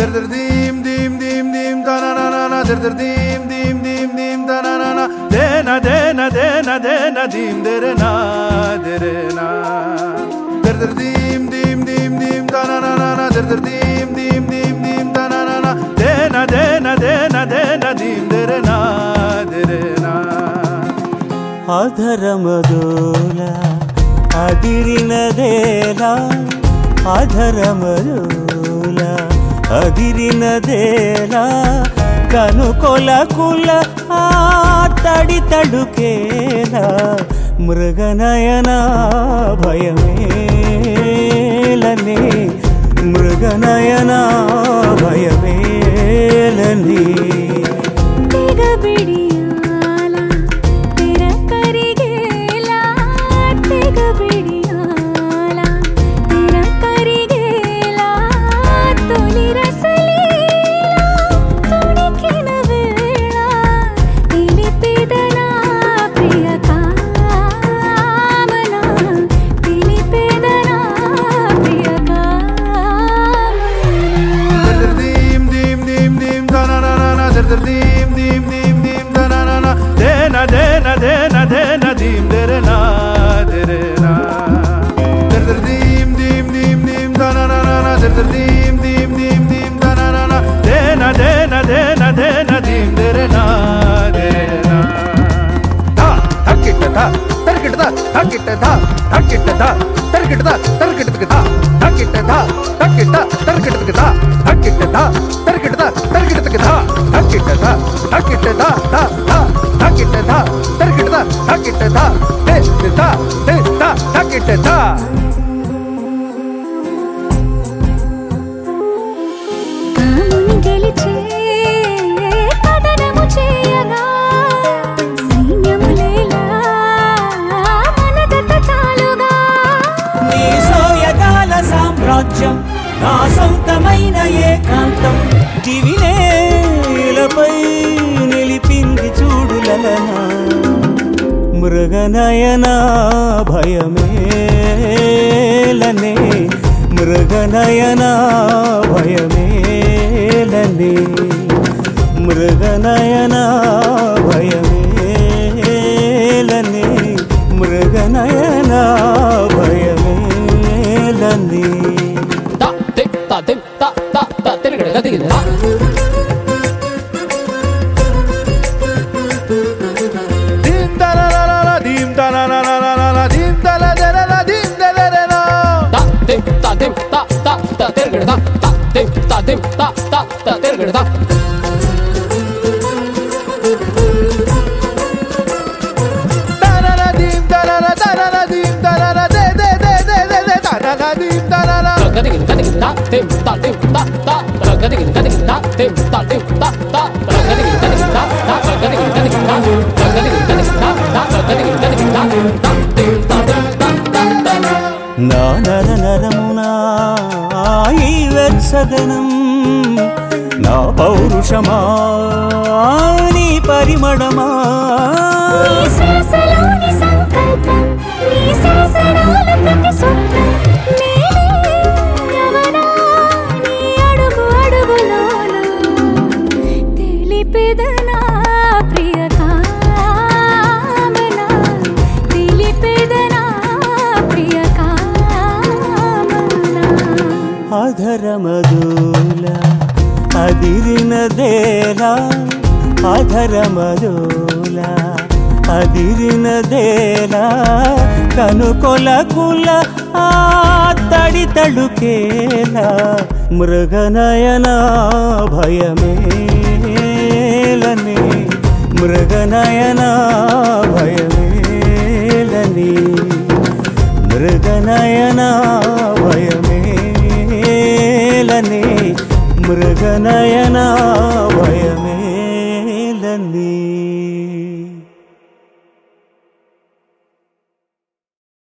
dim dim dim dim da na na na na dim dim dim dim da na na na de na dim dere na dim dim dim dim da na na na dim dim dim dim da na na na de na dim dere na అధరమదోల అదిరినదేలా అధరమదోల అదిరినదేలా కనుకొలకుల ఆ తడి తడుకేలా మృగనయన భయమేలని మృగనయన భయమేలని dim dim dim dim da na na na de na dim dere na dim dim dim dim da na na na dim dim dim dim da na na na de na dim dere na da takita da tarkita da takita da takita da tarkita da tarkita da takita da takita tarkita da takita da tarkita da tarkita da takita da takita da da da takita da tarkita da takita da de da takita da కాముని గెలిచే పదనము చేయగా సైన్యములేలా మనదత చాలుగా నీ సోయగాల సామ్రాజ్యం నా సొంతమైన ఏకాంతం దివినేలపై నిలిపింది చూడులనా మృగనయన భయమేలనే మృగనయన భయమేలనే మృగనయన భయమేలనే మృగనయన భయమేలనే నా నర నరమునా ఈ వెత్సదనం నా పౌరుషమా నీ పరిమళమా నీ శ్వాసలోని సంకల్పం నీ శాసనాల ప్రతి స్వప్నం నేనే యవనా నీ అడుగు అడుగులోన తెలిపెదనా ప్రియ కామన తెలిపెదనా ప్రియ కామన అధరమదోల అదిరినదేలా అధరమదోల అదిరినదేలా కనుకొలకుల ఆ తడి తడుకేలా మృగనయన భయమేలని మృగనయన భయమేలని మృగనయన భయమేలని మృగనయన